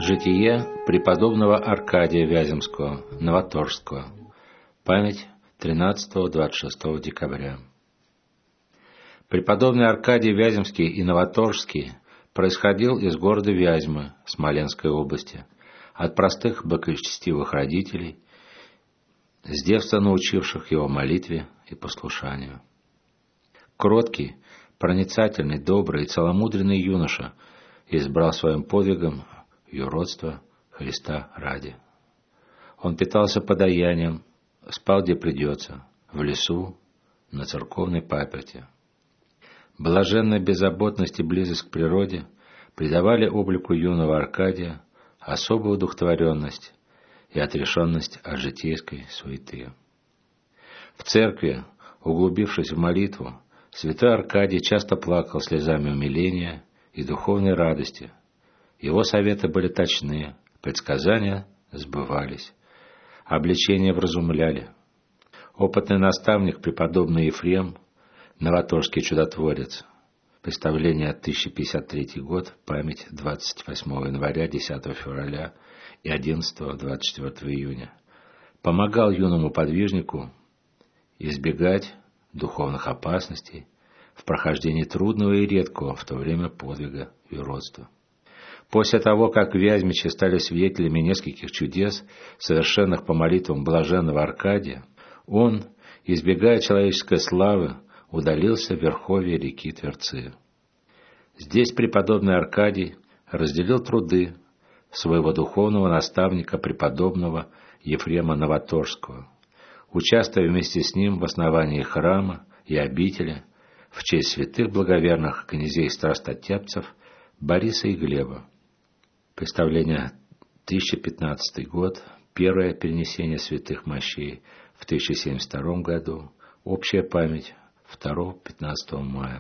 Житие преподобного Аркадия Вяземского, Новоторжского. Память 13-26 декабря. Преподобный Аркадий Вяземский и Новоторжский происходил из города Вязьмы, Смоленской области, от простых богочестивых родителей, с детства научивших его молитве и послушанию. Кроткий, проницательный, добрый и целомудренный юноша избрал своим подвигом юродство Христа ради. Он питался подаянием, спал где придется, в лесу, на церковной паперти. Блаженная беззаботность и близость к природе придавали облику юного Аркадия особую удухотворенность и отрешенность от житейской суеты. В церкви, углубившись в молитву, святой Аркадий часто плакал слезами умиления и духовной радости. Его советы были точны, предсказания сбывались, обличения вразумляли. Опытный наставник, преподобный Ефрем, новоторжский чудотворец, представление 1053 год, память 28 января, 10 февраля и 11-24 июня, помогал юному подвижнику избегать духовных опасностей в прохождении трудного и редкого в то время подвига юродства. После того, как вязьмичи стали свидетелями нескольких чудес, совершенных по молитвам блаженного Аркадия, он, избегая человеческой славы, удалился в верховье реки Тверцы. Здесь преподобный Аркадий разделил труды своего духовного наставника, преподобного Ефрема Новоторжского, участвуя вместе с ним в основании храма и обители в честь святых благоверных князей-страстотерпцев Бориса и Глеба. Представление 1015 год, первое перенесение святых мощей в 1072 году, общая память 2-15 мая.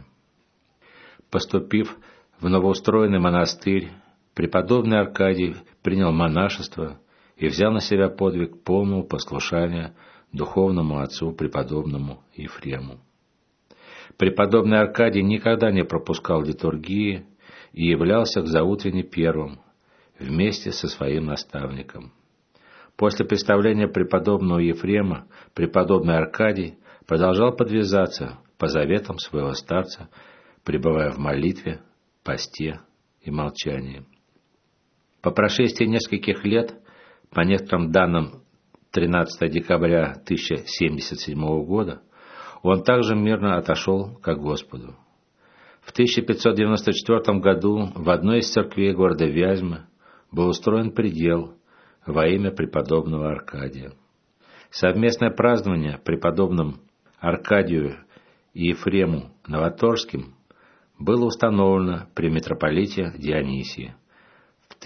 Поступив в новоустроенный монастырь, преподобный Аркадий принял монашество и взял на себя подвиг полного послушания духовному отцу преподобному Ефрему. Преподобный Аркадий никогда не пропускал литургии и являлся к заутренне первым, вместе со своим наставником. После представления преподобного Ефрема преподобный Аркадий продолжал подвязаться по заветам своего старца, пребывая в молитве, посте и молчании. По прошествии нескольких лет, по некоторым данным 13 декабря 1077 года, он также мирно отошел ко Господу. В 1594 году в одной из церквей города Вязьмы был устроен предел во имя преподобного Аркадия. Совместное празднование преподобным Аркадию и Ефрему Новоторжским было установлено при митрополите Дионисии в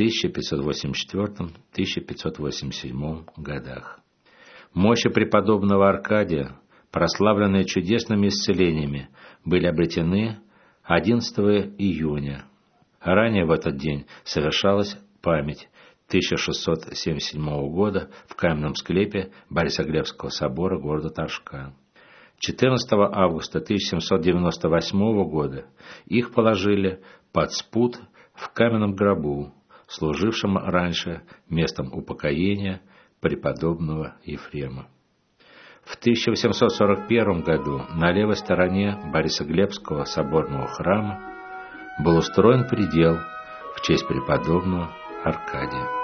1584-1587 годах. Мощи преподобного Аркадия, прославленные чудесными исцелениями, были обретены 11 июня. Ранее в этот день совершалась память 1677 года в каменном склепе Борисоглебского собора города Торжка. 14 августа 1798 года их положили под спут в каменном гробу, служившем раньше местом упокоения преподобного Ефрема. В 1841 году на левой стороне Борисоглебского соборного храма был устроен предел в честь преподобного Аркадия.